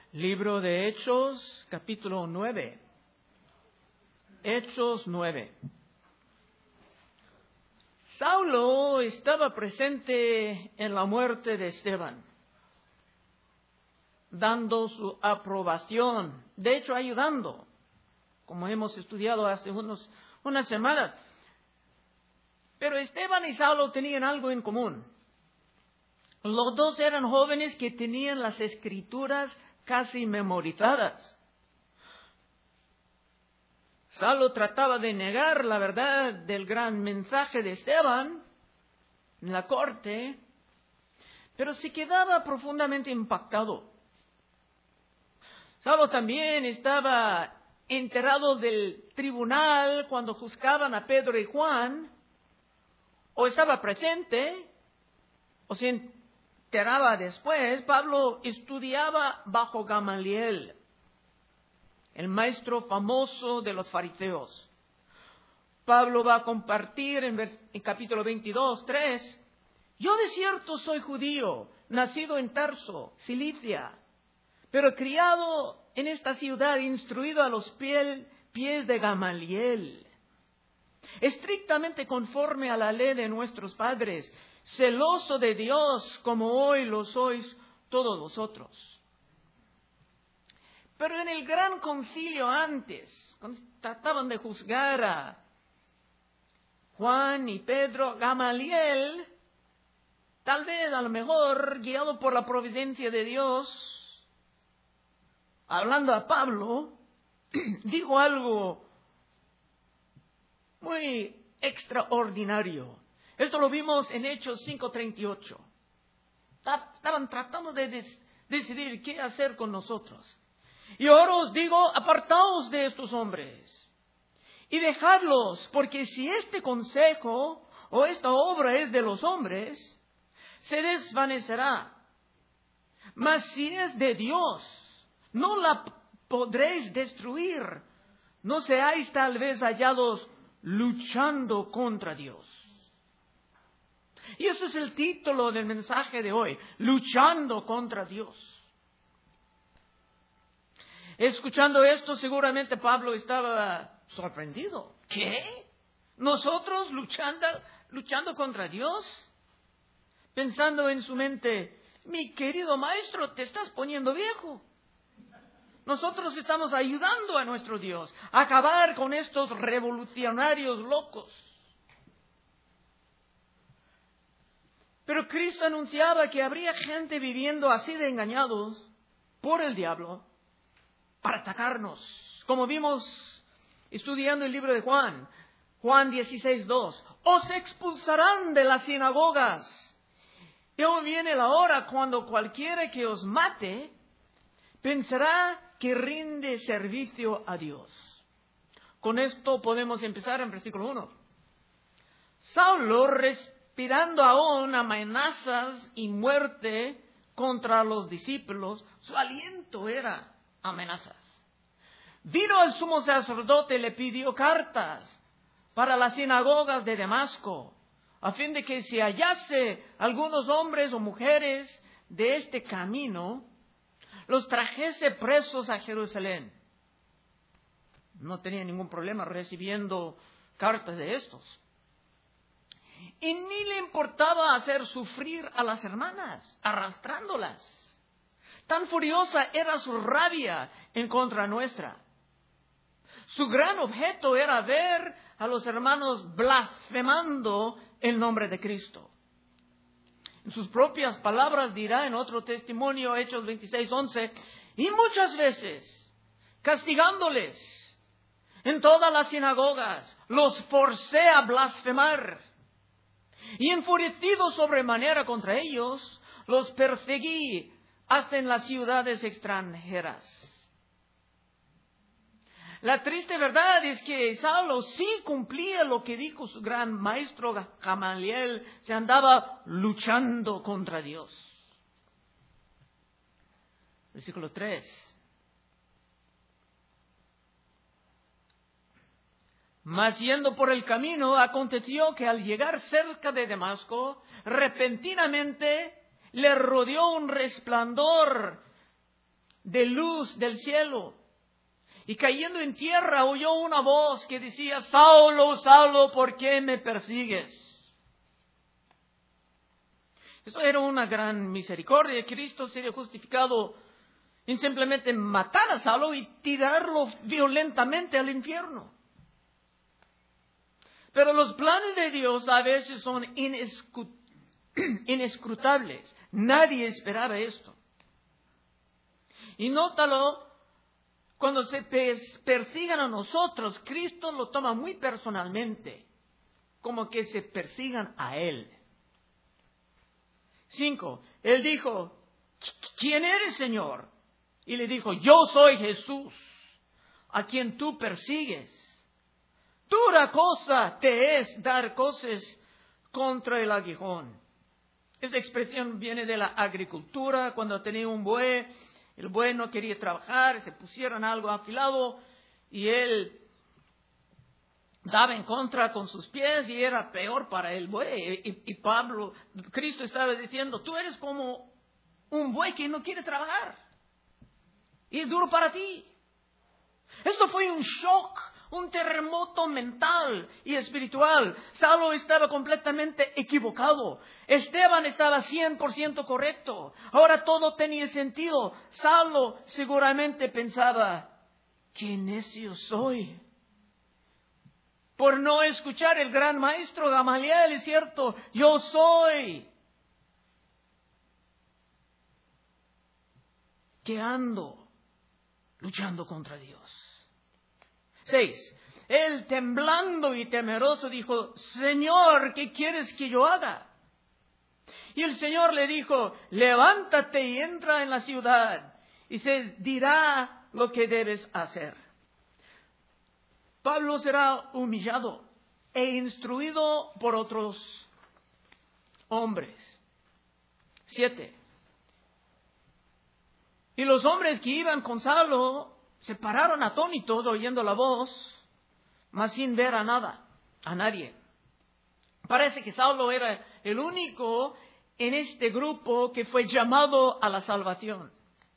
Libro de Hechos, capítulo 9. Hechos 9. Saulo estaba presente en la muerte de Esteban, dando su aprobación, de hecho ayudando, como hemos estudiado hace unas semanas. Pero Esteban y Saulo tenían algo en común. Los dos eran jóvenes que tenían las escrituras casi memorizadas. Saulo trataba de negar la verdad del gran mensaje de Esteban en la corte, pero se quedaba profundamente impactado. Saulo también estaba enterado del tribunal cuando juzgaban a Pedro y Juan, o estaba presente, o se enteraba después. Pablo estudiaba bajo Gamaliel, el maestro famoso de los fariseos. Pablo va a compartir en capítulo 22, 3, yo de cierto soy judío, nacido en Tarso, Cilicia, pero criado en esta ciudad, instruido a los pies de Gamaliel, estrictamente conforme a la ley de nuestros padres, celoso de Dios como hoy lo sois todos vosotros. Pero en el gran concilio antes, cuando trataban de juzgar a Juan y Pedro, Gamaliel, tal vez a lo mejor guiado por la providencia de Dios, hablando a Pablo, dijo algo muy extraordinario. Esto lo vimos en Hechos 5:38. Estaban tratando de decidir qué hacer con nosotros. Y ahora os digo, apartaos de estos hombres y dejadlos, porque si este consejo o esta obra es de los hombres, se desvanecerá. Mas si es de Dios, no la podréis destruir. No seáis tal vez hallados luchando contra Dios. Y eso es el título del mensaje de hoy, luchando contra Dios. Escuchando esto, seguramente Pablo estaba sorprendido. ¿Qué? ¿Nosotros luchando contra Dios? Pensando en su mente, mi querido maestro, te estás poniendo viejo. Nosotros estamos ayudando a nuestro Dios a acabar con estos revolucionarios locos. Pero Cristo anunciaba que habría gente viviendo así de engañados por el diablo para atacarnos. Como vimos estudiando el libro de Juan 16:2. Os expulsarán de las sinagogas. Y aún viene la hora cuando cualquiera que os mate pensará que rinde servicio a Dios. Con esto podemos empezar en versículo 1. Saulo, respirando aún amenazas y muerte contra los discípulos, su aliento era amenazas. Vino al sumo sacerdote y le pidió cartas para las sinagogas de Damasco, a fin de que si hallase algunos hombres o mujeres de este camino, los trajese presos a Jerusalén. No tenía ningún problema recibiendo cartas de estos. Y ni le importaba hacer sufrir a las hermanas, arrastrándolas. Tan furiosa era su rabia en contra nuestra. Su gran objeto era ver a los hermanos blasfemando el nombre de Cristo. En sus propias palabras dirá en otro testimonio, Hechos 26:11, y muchas veces, castigándoles en todas las sinagogas, los forcé a blasfemar. Y enfurecido sobremanera contra ellos, los perseguí hasta en las ciudades extranjeras. La triste verdad es que Saulo sí cumplía lo que dijo su gran maestro Gamaliel, se andaba luchando contra Dios. Versículo 3. Mas yendo por el camino, aconteció que al llegar cerca de Damasco, repentinamente le rodeó un resplandor de luz del cielo. Y cayendo en tierra oyó una voz que decía: Saulo, Saulo, ¿por qué me persigues? Eso era una gran misericordia. Cristo sería justificado en simplemente matar a Saulo y tirarlo violentamente al infierno. Pero los planes de Dios a veces son inescrutables. Nadie esperaba esto. Y nótalo, cuando se persigan a nosotros, Cristo lo toma muy personalmente, como que se persigan a Él. 5. Él dijo: ¿quién eres, Señor? Y le dijo: yo soy Jesús, a quien tú persigues. Dura cosa te es dar coces contra el aguijón. Esta expresión viene de la agricultura. Cuando tenía un buey, el buey no quería trabajar, se pusieron algo afilado y él daba en contra con sus pies y era peor para el buey. Y Cristo estaba diciendo: tú eres como un buey que no quiere trabajar y es duro para ti. Esto fue un shock, un terremoto mental y espiritual. Saulo estaba completamente equivocado. Esteban estaba 100% correcto. Ahora todo tenía sentido. Saulo seguramente pensaba: ¡qué necio soy! Por no escuchar el gran maestro Gamaliel, es cierto, yo soy. Que ando luchando contra Dios. 6. Él, temblando y temeroso, dijo: Señor, ¿qué quieres que yo haga? Y el Señor le dijo: levántate y entra en la ciudad, y se dirá lo que debes hacer. Pablo será humillado e instruido por otros hombres. 7. Y los hombres que iban con Saulo se pararon atónitos oyendo la voz, mas sin ver a nadie. Parece que Saulo era el único en este grupo que fue llamado a la salvación.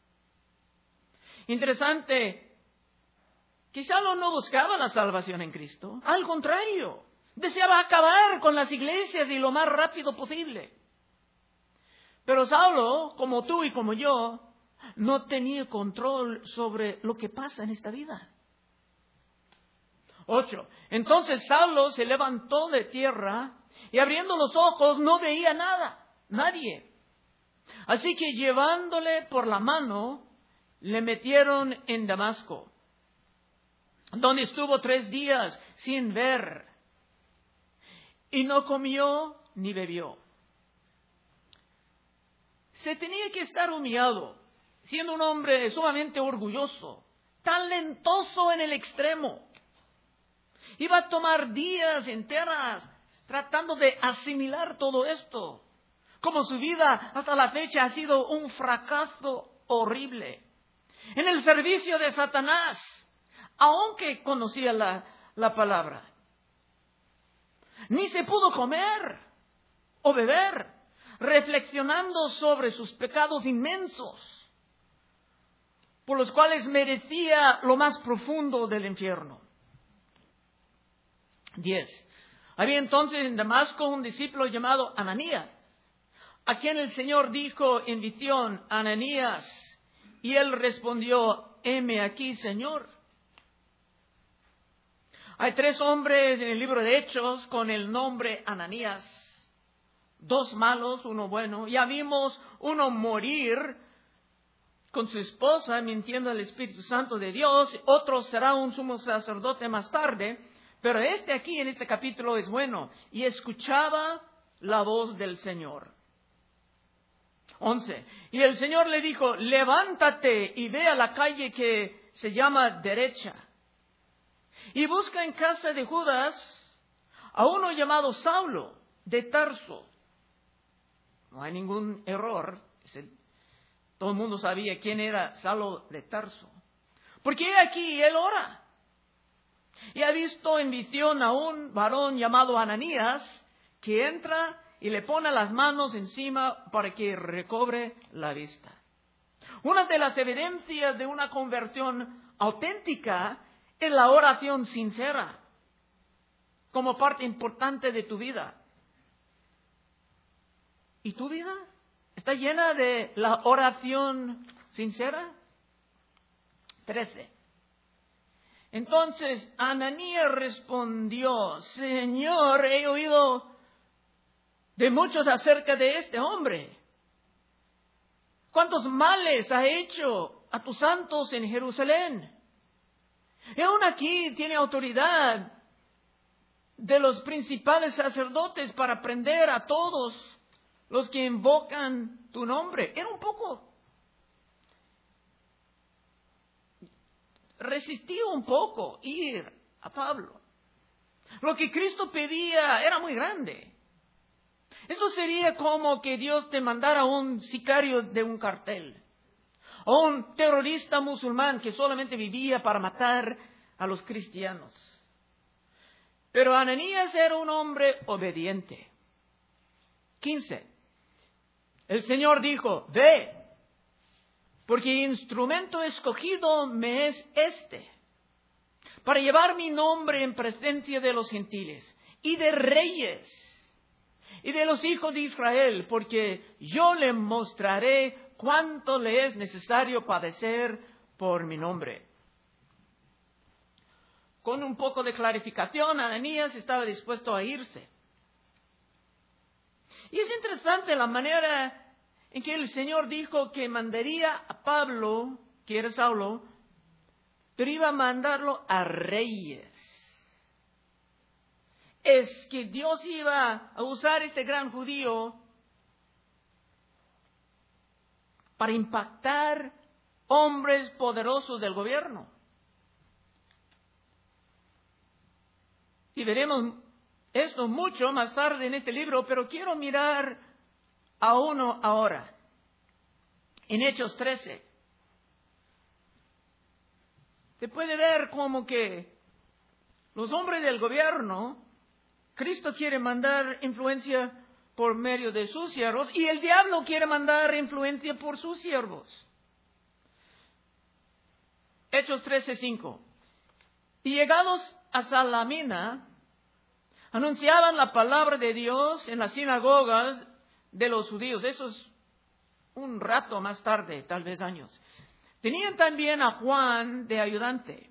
Interesante que Saulo no buscaba la salvación en Cristo. Al contrario, deseaba acabar con las iglesias y lo más rápido posible. Pero Saulo, como tú y como yo, no tenía control sobre lo que pasa en esta vida. 8. Entonces Saulo se levantó de tierra y abriendo los ojos no veía nadie. Así que llevándole por la mano, le metieron en Damasco, donde estuvo 3 días sin ver, y no comió ni bebió. Se tenía que estar humillado, siendo un hombre sumamente orgulloso, talentoso en el extremo. Iba a tomar días enteros tratando de asimilar todo esto. Como su vida hasta la fecha ha sido un fracaso horrible. En el servicio de Satanás, aunque conocía la palabra. Ni se pudo comer o beber, reflexionando sobre sus pecados inmensos, por los cuales merecía lo más profundo del infierno. 10. Había entonces en Damasco un discípulo llamado Ananías, a quien el Señor dijo en visión: Ananías. Y él respondió: heme aquí, Señor. Hay 3 hombres en el libro de Hechos con el nombre Ananías. 2 malos, 1 bueno. Ya vimos uno morir con su esposa mintiendo al Espíritu Santo de Dios. Otro será un sumo sacerdote más tarde. Pero aquí en este capítulo es bueno. Y escuchaba la voz del Señor. 11. Y el Señor le dijo: levántate y ve a la calle que se llama Derecha. Y busca en casa de Judas a uno llamado Saulo de Tarso. No hay ningún error. Todo el mundo sabía quién era Saulo de Tarso. Porque aquí él ora. Y ha visto en visión a un varón llamado Ananías que entra y le pone las manos encima para que recobre la vista. Una de las evidencias de una conversión auténtica es la oración sincera, como parte importante de tu vida. ¿Y tu vida está llena de la oración sincera? 13. Entonces Ananías respondió: Señor, he oído de muchos acerca de este hombre. ¿Cuántos males ha hecho a tus santos en Jerusalén? Y aún aquí tiene autoridad de los principales sacerdotes para prender a todos los que invocan tu nombre. Era un poco, resistió un poco ir a Pablo. Lo que Cristo pedía era muy grande. Eso sería como que Dios te mandara un sicario de un cartel, o un terrorista musulmán que solamente vivía para matar a los cristianos. Pero Ananías era un hombre obediente. 15. El Señor dijo: ve, porque instrumento escogido me es este, para llevar mi nombre en presencia de los gentiles y de reyes y de los hijos de Israel, porque yo le mostraré cuánto le es necesario padecer por mi nombre. Con un poco de clarificación, Ananías estaba dispuesto a irse. Y es interesante la manera en que el Señor dijo que mandaría a Pablo, que era Saulo, pero iba a mandarlo a reyes. Es que Dios iba a usar este gran judío para impactar hombres poderosos del gobierno. Y veremos esto mucho más tarde en este libro, pero quiero mirar a uno ahora. En Hechos 13. Se puede ver como que los hombres del gobierno, Cristo quiere mandar influencia por medio de sus siervos y el diablo quiere mandar influencia por sus siervos. Hechos 13:5. Y llegados a Salamina, anunciaban la palabra de Dios en las sinagogas de los judíos. Eso es un rato más tarde, tal vez años. Tenían también a Juan de ayudante.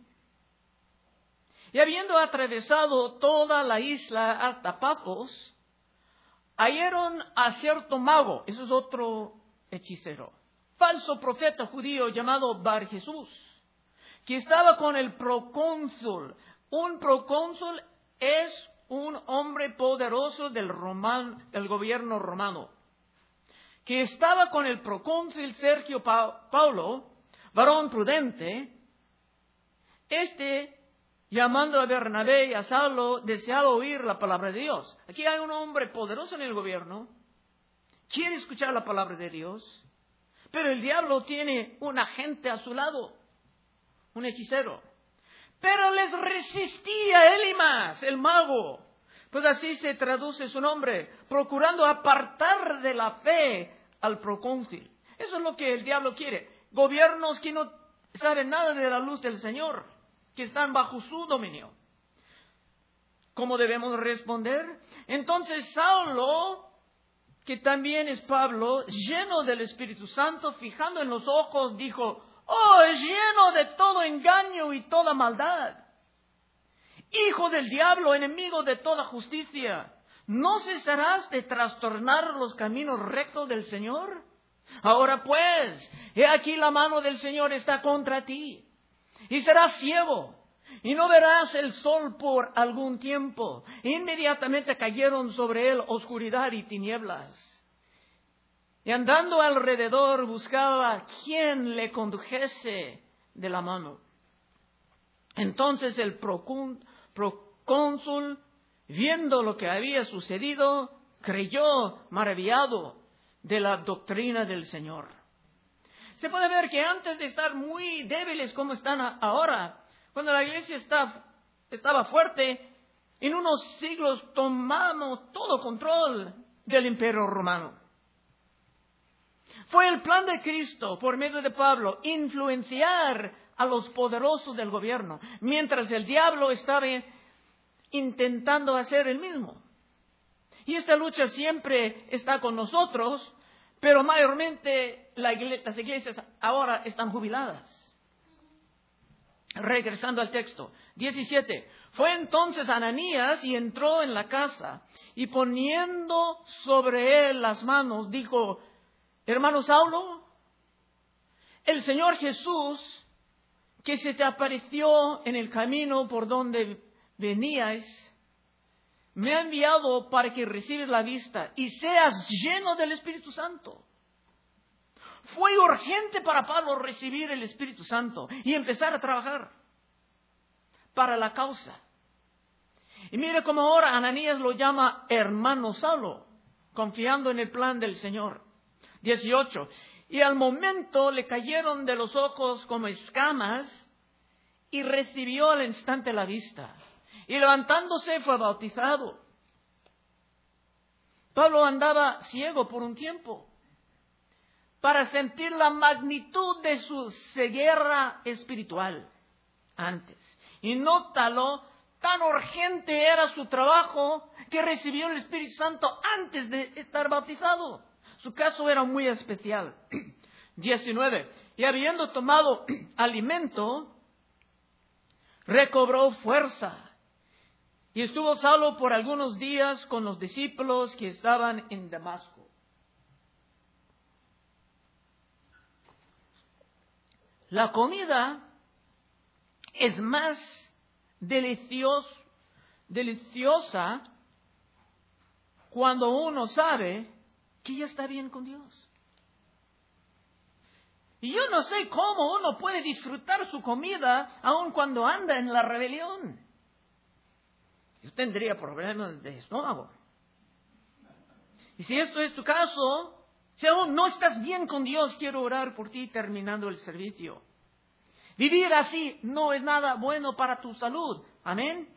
Y habiendo atravesado toda la isla hasta Pafos, hallaron a cierto mago, eso es otro hechicero, falso profeta judío llamado Bar Jesús, que estaba con el procónsul. Un procónsul es un hombre poderoso del gobierno romano, que estaba con el procónsul Sergio Paulo, varón prudente. Llamando a Bernabé y a Saulo, deseaba oír la palabra de Dios. Aquí hay un hombre poderoso en el gobierno, quiere escuchar la palabra de Dios, pero el diablo tiene un agente a su lado, un hechicero. Pero les resistía Elimas, el mago, pues así se traduce su nombre, procurando apartar de la fe al procónsul. Eso es lo que el diablo quiere. Gobiernos que no saben nada de la luz del Señor, que están bajo su dominio. ¿Cómo debemos responder? Entonces Saulo, que también es Pablo, lleno del Espíritu Santo, fijando en los ojos, dijo: ¡oh, lleno de todo engaño y toda maldad! Hijo del diablo, enemigo de toda justicia, ¿no cesarás de trastornar los caminos rectos del Señor? Ahora pues, he aquí la mano del Señor está contra ti, y serás ciego, y no verás el sol por algún tiempo. Inmediatamente cayeron sobre él oscuridad y tinieblas. Y andando alrededor buscaba quien le condujese de la mano. Entonces el procónsul, viendo lo que había sucedido, creyó maravillado de la doctrina del Señor. Se puede ver que antes de estar muy débiles como están ahora, cuando la iglesia estaba fuerte, en unos siglos tomamos todo control del Imperio Romano. Fue el plan de Cristo, por medio de Pablo, influenciar a los poderosos del gobierno, mientras el diablo estaba intentando hacer el mismo. Y esta lucha siempre está con nosotros, pero mayormente las iglesias ahora están jubiladas. Regresando al texto, 17. Fue entonces Ananías y entró en la casa, y poniendo sobre él las manos, dijo: hermano Saulo, el Señor Jesús, que se te apareció en el camino por donde venías, me ha enviado para que recibas la vista y seas lleno del Espíritu Santo. Fue urgente para Pablo recibir el Espíritu Santo y empezar a trabajar para la causa. Y mire cómo ahora Ananías lo llama hermano Saulo, confiando en el plan del Señor. 18. Y al momento le cayeron de los ojos como escamas y recibió al instante la vista. Y levantándose fue bautizado. Pablo andaba ciego por un tiempo para sentir la magnitud de su ceguera espiritual antes. Y nótalo, tan urgente era su trabajo que recibió el Espíritu Santo antes de estar bautizado. Su caso era muy especial. 19. Y habiendo tomado alimento, recobró fuerza. Y estuvo Saulo por algunos días con los discípulos que estaban en Damasco. La comida es más deliciosa cuando uno sabe que ya está bien con Dios. Y yo no sé cómo uno puede disfrutar su comida aun cuando anda en la rebelión. Yo tendría problemas de estómago. Y si esto es tu caso, si aún no estás bien con Dios, quiero orar por ti terminando el servicio. Vivir así no es nada bueno para tu salud. Amén.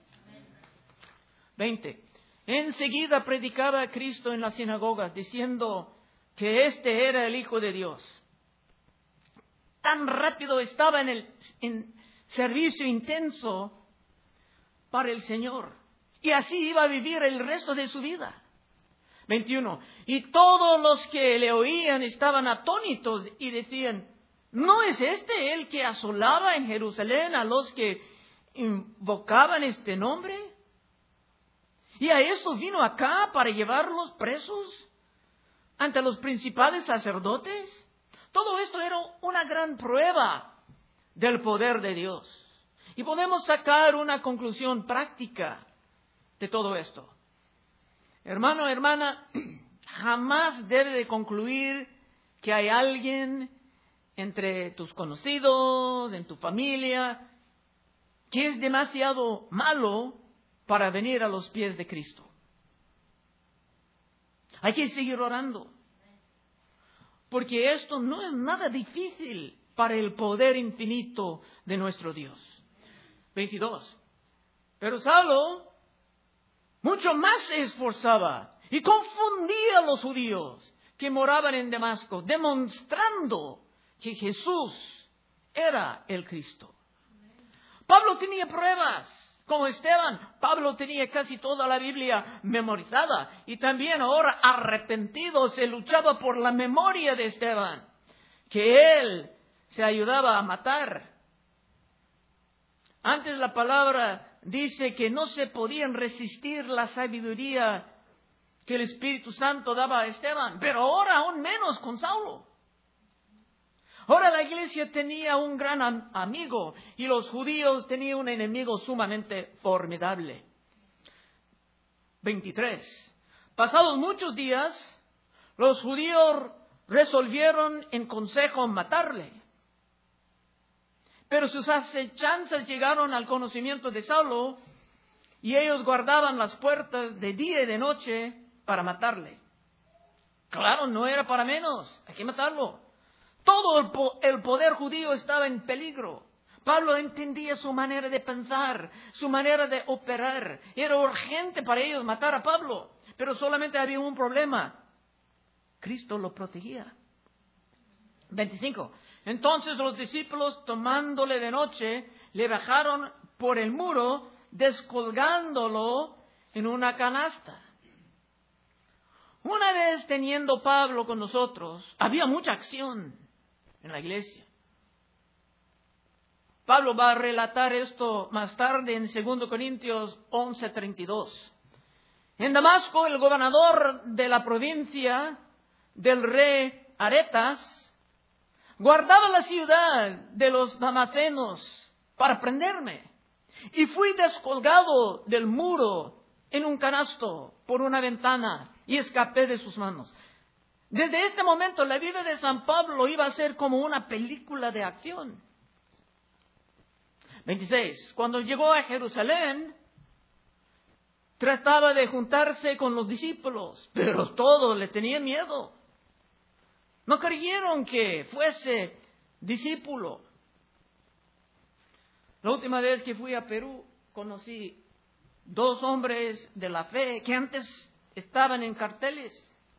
20. Enseguida predicaba a Cristo en las sinagogas, diciendo que este era el Hijo de Dios. Tan rápido estaba en servicio intenso para el Señor. Y así iba a vivir el resto de su vida. 21. Y todos los que le oían estaban atónitos y decían: ¿no es este el que asolaba en Jerusalén a los que invocaban este nombre? ¿Y a eso vino acá para llevarlos presos ante los principales sacerdotes? Todo esto era una gran prueba del poder de Dios. Y podemos sacar una conclusión práctica de todo esto. Hermano, hermana, jamás debe de concluir que hay alguien entre tus conocidos, en tu familia, que es demasiado malo para venir a los pies de Cristo. Hay que seguir orando, porque esto no es nada difícil para el poder infinito de nuestro Dios. 22. Pero Saulo mucho más se esforzaba y confundía a los judíos que moraban en Damasco, demostrando que Jesús era el Cristo. Pablo tenía pruebas, como Esteban. Pablo tenía casi toda la Biblia memorizada y también ahora arrepentido se luchaba por la memoria de Esteban, que él se ayudaba a matar. Antes la palabra dice que no se podían resistir la sabiduría que el Espíritu Santo daba a Esteban, pero ahora aún menos con Saulo. Ahora la iglesia tenía un gran amigo y los judíos tenían un enemigo sumamente formidable. 23. Pasados muchos días, los judíos resolvieron en consejo matarle. Pero sus acechanzas llegaron al conocimiento de Saulo y ellos guardaban las puertas de día y de noche para matarle. Claro, no era para menos, hay que matarlo. Todo el poder judío estaba en peligro. Pablo entendía su manera de pensar, su manera de operar. Era urgente para ellos matar a Pablo, pero solamente había un problema. Cristo lo protegía. 25. Entonces los discípulos, tomándole de noche, le bajaron por el muro, descolgándolo en una canasta. Una vez teniendo Pablo con nosotros, había mucha acción en la iglesia. Pablo va a relatar esto más tarde en 2 Corintios 11:32. En Damasco, el gobernador de la provincia del rey Aretas guardaba la ciudad de los damascenos para prenderme. Y fui descolgado del muro en un canasto por una ventana y escapé de sus manos. Desde este momento, la vida de San Pablo iba a ser como una película de acción. 26. Cuando llegó a Jerusalén, trataba de juntarse con los discípulos, pero todos le tenían miedo. No creyeron que fuese discípulo. La última vez que fui a Perú, conocí 2 hombres de la fe que antes estaban en carteles.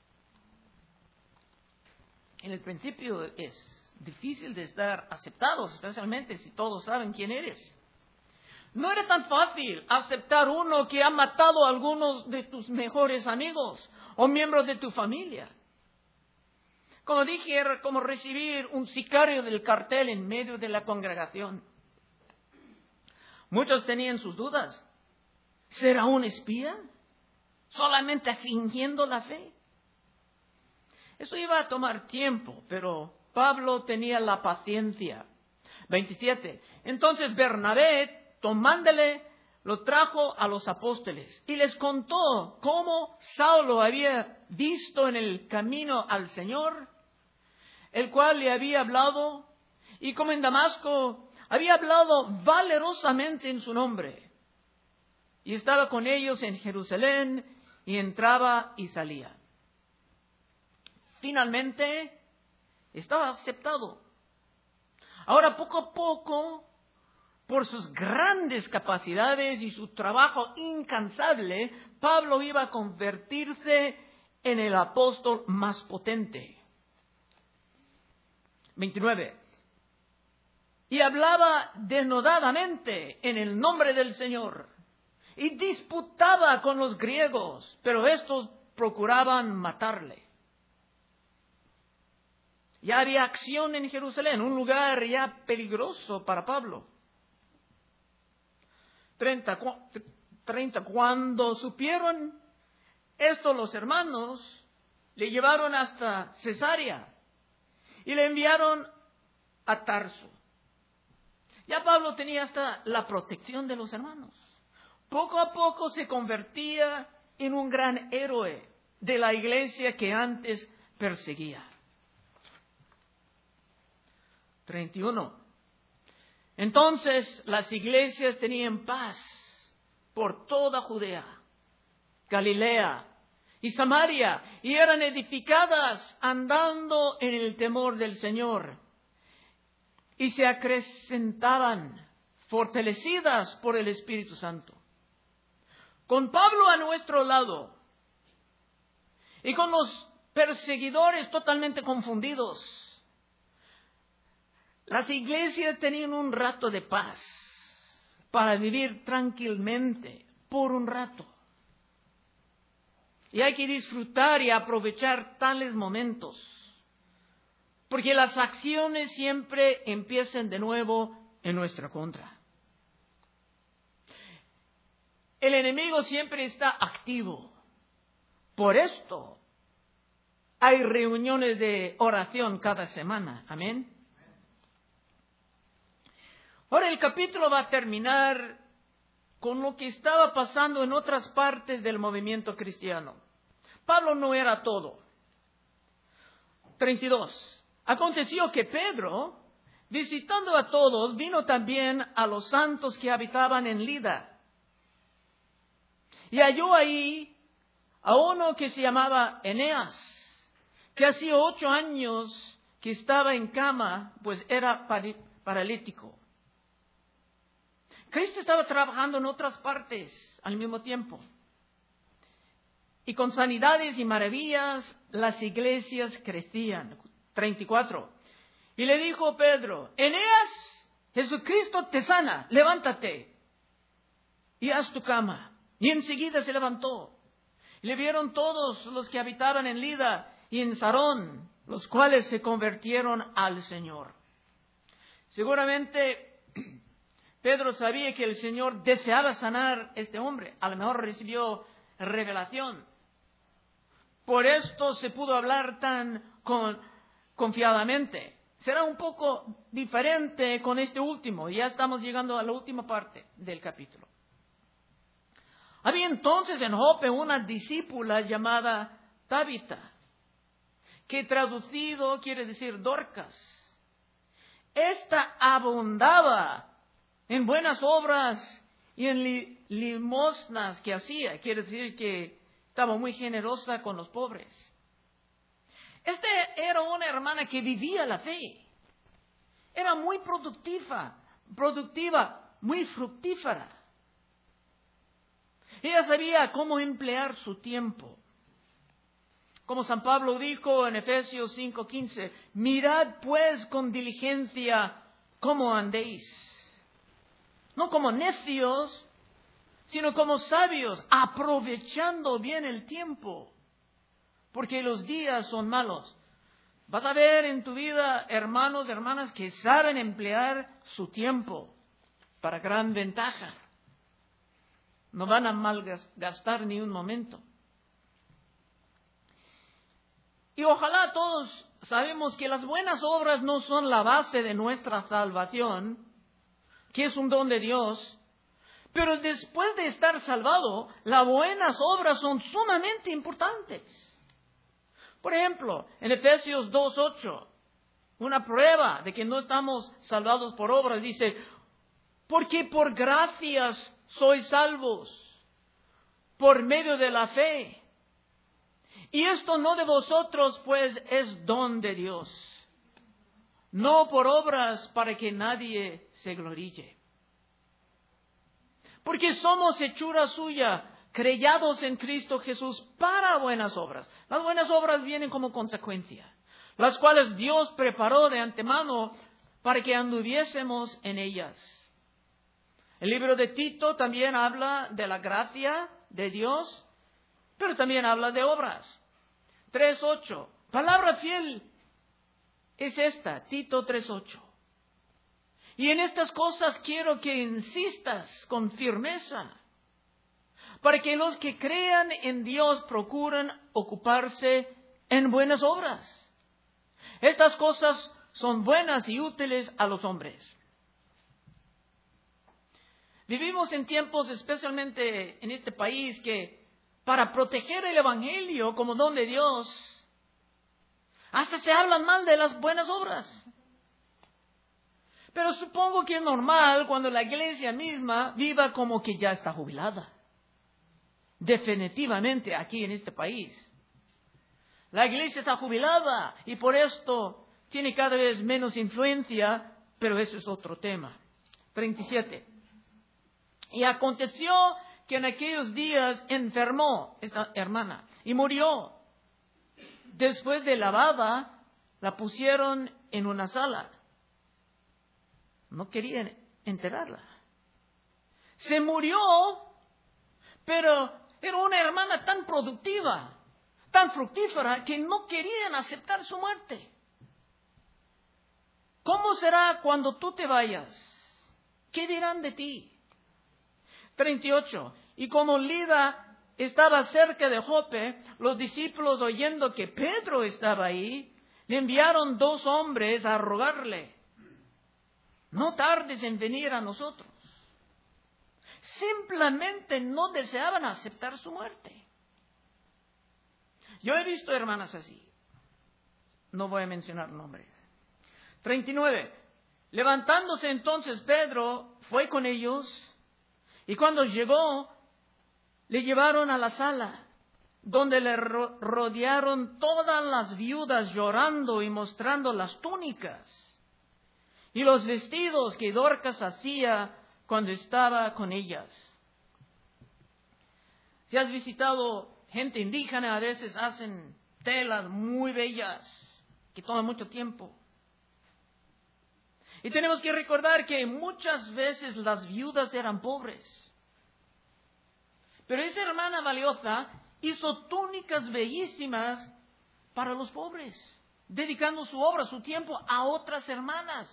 En el principio es difícil de estar aceptados, especialmente si todos saben quién eres. No era tan fácil aceptar uno que ha matado a algunos de tus mejores amigos o miembros de tu familia. Como dije, era como recibir un sicario del cartel en medio de la congregación. Muchos tenían sus dudas. ¿Será un espía? ¿Solamente fingiendo la fe? Eso iba a tomar tiempo, pero Pablo tenía la paciencia. 27. Entonces Bernabé, tomándole, lo trajo a los apóstoles y les contó cómo Saulo había visto en el camino al Señor, el cual le había hablado, y como en Damasco había hablado valerosamente en su nombre. Y estaba con ellos en Jerusalén y entraba y salía. Finalmente, estaba aceptado. Ahora, poco a poco, por sus grandes capacidades y su trabajo incansable, Pablo iba a convertirse en el apóstol más potente. 29. Y hablaba denodadamente en el nombre del Señor, y disputaba con los griegos, pero estos procuraban matarle. Ya había acción en Jerusalén, un lugar ya peligroso para Pablo. 30. Cuando supieron esto los hermanos, le llevaron hasta Cesarea y le enviaron a Tarso. Ya Pablo tenía hasta la protección de los hermanos. Poco a poco se convertía en un gran héroe de la iglesia que antes perseguía. 31. Entonces las iglesias tenían paz por toda Judea, Galilea y Samaria, y eran edificadas andando en el temor del Señor, y se acrecentaban, fortalecidas por el Espíritu Santo. Con Pablo a nuestro lado y con los perseguidores totalmente confundidos, las iglesias tenían un rato de paz para vivir tranquilamente por un rato. Y hay que disfrutar y aprovechar tales momentos, porque las acciones siempre empiezan de nuevo en nuestra contra. El enemigo siempre está activo. Por esto hay reuniones de oración cada semana. Amén. Ahora el capítulo va a terminar con lo que estaba pasando en otras partes del movimiento cristiano. Pablo no era todo. 32. Aconteció que Pedro, visitando a todos, vino también a los santos que habitaban en Lida. Y halló ahí a uno que se llamaba Eneas, que hacía 8 años que estaba en cama, pues era paralítico. Cristo estaba trabajando en otras partes al mismo tiempo. Y con sanidades y maravillas las iglesias crecían. 34. Y le dijo Pedro, Eneas, Jesucristo te sana, levántate y haz tu cama. Y enseguida se levantó. Y le vieron todos los que habitaban en Lida y en Sarón, los cuales se convirtieron al Señor. Seguramente Pedro sabía que el Señor deseaba sanar a este hombre. A lo mejor recibió revelación. Por esto se pudo hablar tan confiadamente. Será un poco diferente con este último. Ya estamos llegando a la última parte del capítulo. Había entonces en Jope una discípula llamada Tabita, que traducido quiere decir Dorcas. Esta abundaba en buenas obras y en limosnas que hacía. Quiere decir que estaba muy generosa con los pobres. Esta era una hermana que vivía la fe. Era muy productiva, muy fructífera. Ella sabía cómo emplear su tiempo. Como San Pablo dijo en Efesios 5:15, mirad pues con diligencia cómo andéis. No como necios, sino como sabios, aprovechando bien el tiempo, porque los días son malos. Vas a ver en tu vida hermanos, hermanas que saben emplear su tiempo para gran ventaja. No van a malgastar ni un momento. Y ojalá todos sabemos que las buenas obras no son la base de nuestra salvación, que es un don de Dios, pero después de estar salvado, las buenas obras son sumamente importantes. Por ejemplo, en Efesios 2:8, una prueba de que no estamos salvados por obras, dice, porque por gracias sois salvos, por medio de la fe. Y esto no de vosotros, pues es don de Dios, no por obras para que nadie se gloríe. Porque somos hechura suya, creados en Cristo Jesús para buenas obras. Las buenas obras vienen como consecuencia, las cuales Dios preparó de antemano para que anduviésemos en ellas. El libro de Tito también habla de la gracia de Dios, pero también habla de obras. 3:8. Palabra fiel es esta, Tito 3:8. Y en estas cosas quiero que insistas con firmeza, para que los que crean en Dios procuren ocuparse en buenas obras. Estas cosas son buenas y útiles a los hombres. Vivimos en tiempos, especialmente en este país, que para proteger el Evangelio como don de Dios, hasta se hablan mal de las buenas obras. Pero supongo que es normal cuando la iglesia misma viva como que ya está jubilada. Definitivamente aquí en este país. La iglesia está jubilada y por esto tiene cada vez menos influencia, pero eso es otro tema. 37. Y aconteció que en aquellos días enfermó esta hermana y murió. Después de lavada, la pusieron en una sala. No querían enterrarla. Se murió, pero era una hermana tan productiva, tan fructífera, que no querían aceptar su muerte. ¿Cómo será cuando tú te vayas? ¿Qué dirán de ti? 38. Y como Lida estaba cerca de Jope, los discípulos, oyendo que Pedro estaba ahí, le enviaron 2 hombres a rogarle, no tardes en venir a nosotros. Simplemente no deseaban aceptar su muerte. Yo he visto hermanas así. No voy a mencionar nombres. 39. Levantándose entonces Pedro fue con ellos, y cuando llegó, le llevaron a la sala, donde le rodearon todas las viudas llorando y mostrando las túnicas y los vestidos que Dorcas hacía cuando estaba con ellas. Si has visitado gente indígena, a veces hacen telas muy bellas que toman mucho tiempo. Y tenemos que recordar que muchas veces las viudas eran pobres. Pero esa hermana valiosa hizo túnicas bellísimas para los pobres, dedicando su obra, su tiempo a otras hermanas.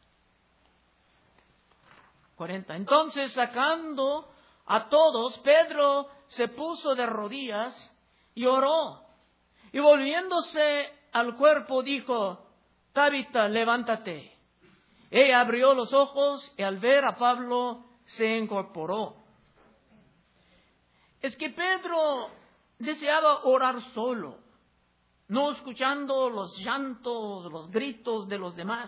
40. Entonces, sacando a todos, Pedro se puso de rodillas y oró. Y volviéndose al cuerpo dijo: Tabita, levántate. Ella abrió los ojos y al ver a Pablo se incorporó. Es que Pedro deseaba orar solo, no escuchando los llantos, los gritos de los demás.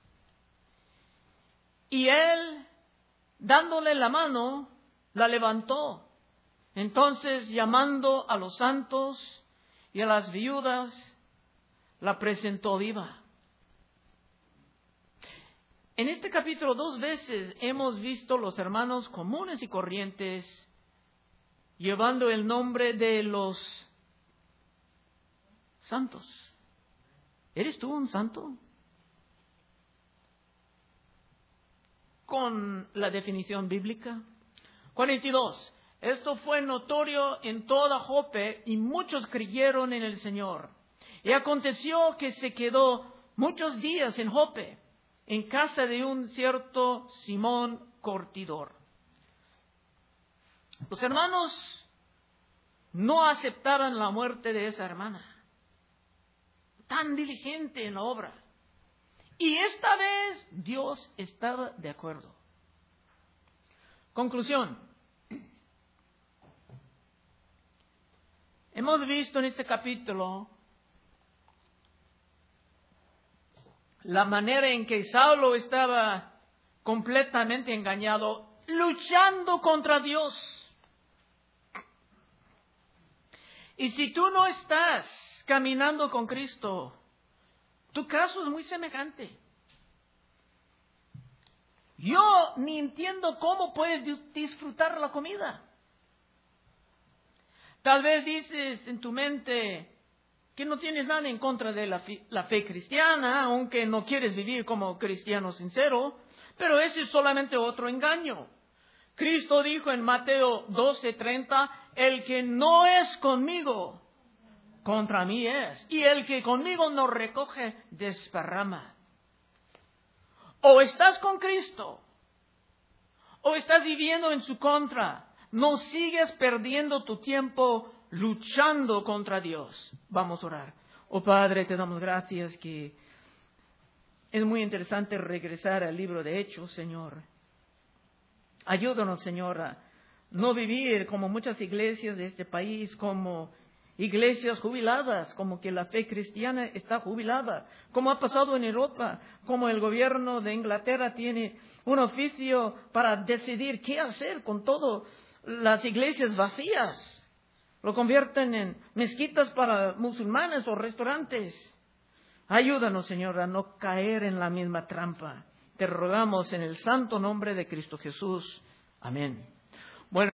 Y él, dándole la mano, la levantó. Entonces, llamando a los santos y a las viudas, la presentó viva. En este capítulo 2 veces hemos visto los hermanos comunes y corrientes llevando el nombre de los santos. ¿Eres tú un santo? Con la definición bíblica. 42. Esto fue notorio en toda Jope y muchos creyeron en el Señor. Y aconteció que se quedó muchos días en Jope, en casa de un cierto Simón Curtidor. Los hermanos no aceptaron la muerte de esa hermana, tan diligente en la obra. Y esta vez Dios estaba de acuerdo. Conclusión. Hemos visto en este capítulo la manera en que Saulo estaba completamente engañado, luchando contra Dios. Y si tú no estás caminando con Cristo, tu caso es muy semejante. Yo ni entiendo cómo puedes disfrutar la comida. Tal vez dices en tu mente que no tienes nada en contra de la fe cristiana, aunque no quieres vivir como cristiano sincero, pero ese es solamente otro engaño. Cristo dijo en Mateo 12:30, el que no es conmigo, contra mí es, y el que conmigo no recoge, desparrama. O estás con Cristo, o estás viviendo en su contra. No sigues perdiendo tu tiempo luchando contra Dios. Vamos a orar. Oh Padre, te damos gracias que es muy interesante regresar al libro de Hechos, Señor. Ayúdanos, Señor, a no vivir como muchas iglesias de este país, como iglesias jubiladas, como que la fe cristiana está jubilada, como ha pasado en Europa, como el gobierno de Inglaterra tiene un oficio para decidir qué hacer con todo las iglesias vacías. Lo convierten en mezquitas para musulmanes o restaurantes. Ayúdanos, Señor, a no caer en la misma trampa. Te rogamos en el santo nombre de Cristo Jesús. Amén. Bueno.